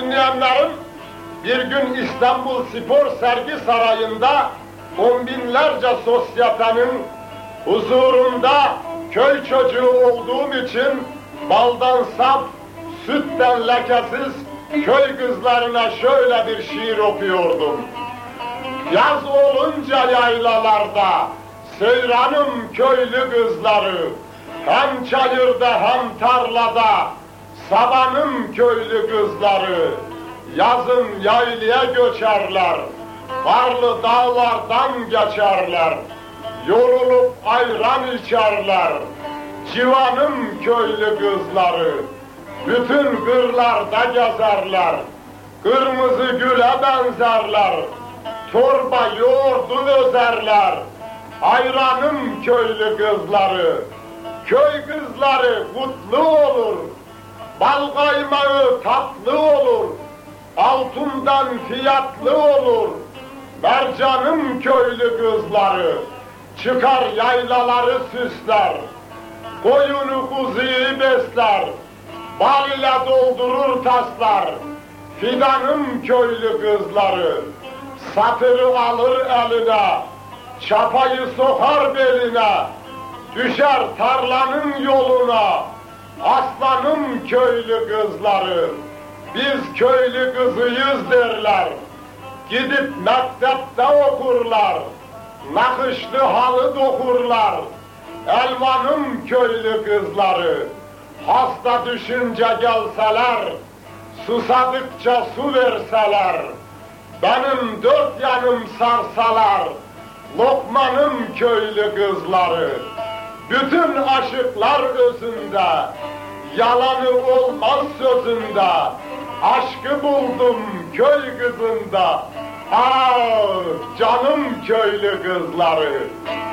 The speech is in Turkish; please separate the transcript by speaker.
Speaker 1: dinleyenlerim, bir gün İstanbul Spor Sergi Sarayı'nda on binlerce sosyetenin huzurunda köy çocuğu olduğum için baldan saf, sütten lekesiz köy kızlarına şöyle bir şiir okuyordum. Yaz olunca yaylalarda seyranım köylü kızları, hem çayırda hem tarlada sabanım köylü kızları. Yazın yaylaya göçerler, karlı dağlardan geçerler, yorulup ayran içerler, civanım köylü kızları. Bütün kırlarda gezerler, kırmızı güle benzerler, torba yoğurdu özerler, ayranım köylü kızları. Köy kızları kutlu olur, bal kaymağı tatlı olur, altından fiyatlı olur, mercanım köylü kızları. Çıkar yaylaları süsler, koyunu kuzuyu besler, bal ile doldurur taslar, fidanım köylü kızları. Satırı alır eline, çapayı sokar beline, düşer tarlanın yoluna, aslanım köylü kızları. Biz köylü kızıyız derler, gidip mektepte okurlar, nakışlı halı dokurlar, elvanım köylü kızları. Hasta düşünce gelseler, susadıkça su verseler, benim dört yanım sarsalar, Lokmanım köylü kızları. Bütün aşıklar özünde, yalanı olmaz sözünde, aşkı buldum köy kızında. Ah canım köylü kızları.